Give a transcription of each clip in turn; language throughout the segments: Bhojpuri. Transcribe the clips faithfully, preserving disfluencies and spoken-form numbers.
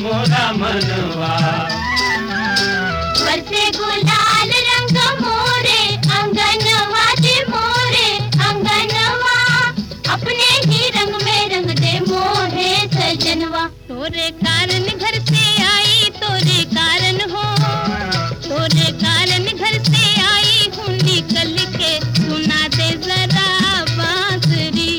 मोरा मनवा। बरसे गुलाल रंग मोरे अंगनवा दे मोरे अंगनवा, अपने ही रंग में रंग दे मोहे सजनवा। तोरे कारण घर से आई तोरे कारण हो, तोरे कारण घर से आई हूँ निकल के, सुना दे जरा बांसुरी।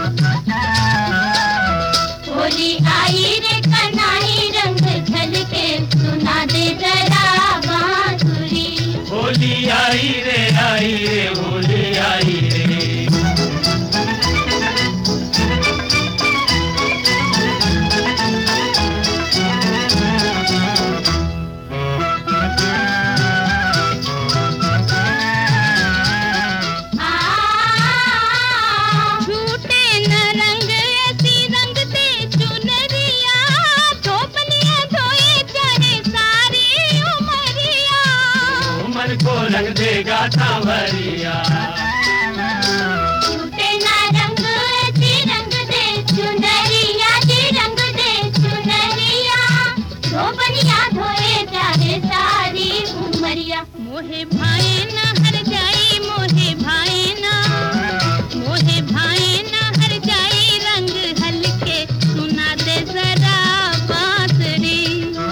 होली आई रे कन्हई रंग झलके, सुना दे जरा बांसुरी। होली आई रे आई रे होली आई रे। को रंग देगा सांवरिया। छूटे ना रंग जी रंग दे चुनरिया, जी रंग दे चुनरिया, धोबनिया धोए चाहे सारी उमरिया। मोहे भाई ना हर जाई मोहे भाई ना, मोहे भाई ना हर जाई रंग हल्के, सुना दे जरा बांसुरी।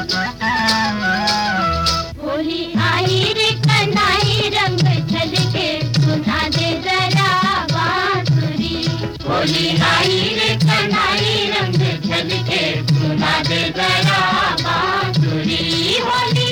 होली आई रे कन्हई रंग झलके, सुना दे जरा बांसुरी। होली आई रे कन्हई रंग झलके, सुना दे जरा बांसुरी। होली